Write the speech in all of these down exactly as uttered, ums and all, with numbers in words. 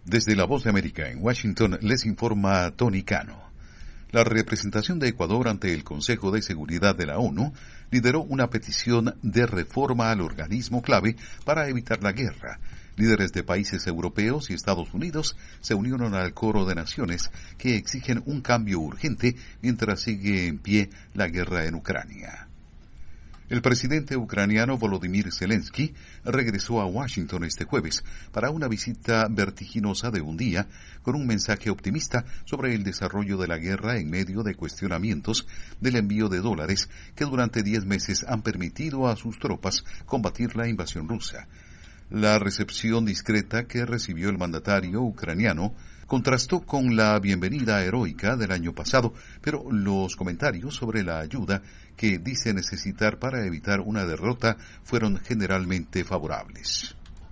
Desde La Voz de América en Washington les informa Tony Cano. La representación de Ecuador ante el Consejo de Seguridad de la ONU lideró una petición de reforma al organismo clave para evitar la guerra. Líderes de países europeos y Estados Unidos se unieron al coro de naciones que exigen un cambio urgente mientras sigue en pie la guerra en Ucrania. El presidente ucraniano Volodymyr Zelensky regresó a Washington este jueves para una visita vertiginosa de un día con un mensaje optimista sobre el desarrollo de la guerra en medio de cuestionamientos del envío de dólares que durante diez meses han permitido a sus tropas combatir la invasión rusa. La recepción discreta que recibió el mandatario ucraniano contrastó con la bienvenida heroica del año pasado, pero los comentarios sobre la ayuda que dice necesitar para evitar una derrota fueron generalmente favorables.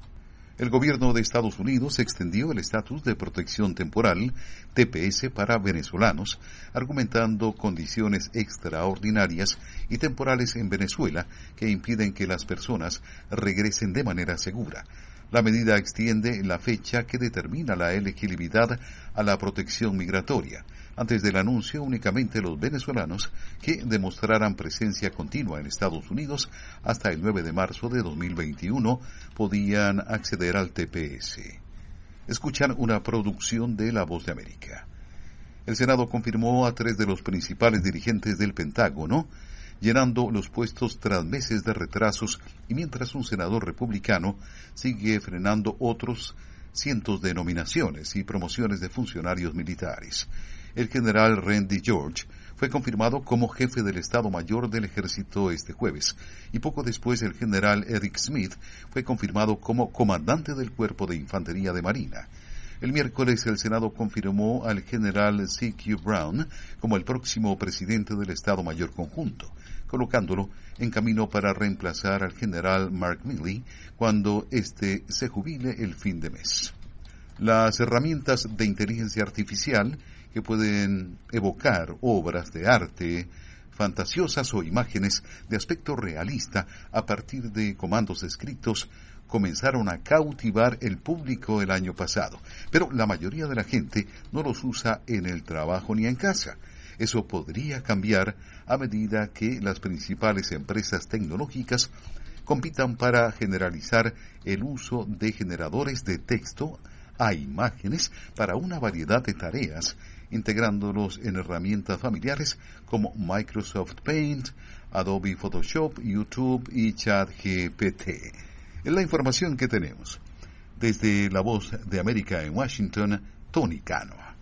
El gobierno de Estados Unidos extendió el estatus de protección temporal, T P S, para venezolanos, argumentando condiciones extraordinarias y temporales en Venezuela que impiden que las personas regresen de manera segura. La medida extiende la fecha que determina la elegibilidad a la protección migratoria. Antes del anuncio, únicamente los venezolanos que demostraran presencia continua en Estados Unidos hasta el nueve de marzo de dos mil veintiuno podían acceder al T P S. Escuchan una producción de La Voz de América. El Senado confirmó a tres de los principales dirigentes del Pentágono, llenando los puestos tras meses de retrasos y mientras un senador republicano sigue frenando otros cientos de nominaciones y promociones de funcionarios militares. El general Randy George fue confirmado como jefe del Estado Mayor del Ejército este jueves, y poco después el general Eric Smith fue confirmado como comandante del Cuerpo de Infantería de Marina. El miércoles el Senado confirmó al general C Q Brown como el próximo presidente del Estado Mayor Conjunto, colocándolo en camino para reemplazar al general Mark Milley cuando éste se jubile el fin de mes. Las herramientas de inteligencia artificial que pueden evocar obras de arte fantasiosas o imágenes de aspecto realista a partir de comandos escritos comenzaron a cautivar el público el año pasado, pero la mayoría de la gente no los usa en el trabajo ni en casa. Eso podría cambiar a medida que las principales empresas tecnológicas compitan para generalizar el uso de generadores de texto a imágenes para una variedad de tareas, integrándolos en herramientas familiares como Microsoft Paint, Adobe Photoshop, YouTube y ChatGPT. Es la información que tenemos. Desde La Voz de América en Washington, Tony Cano.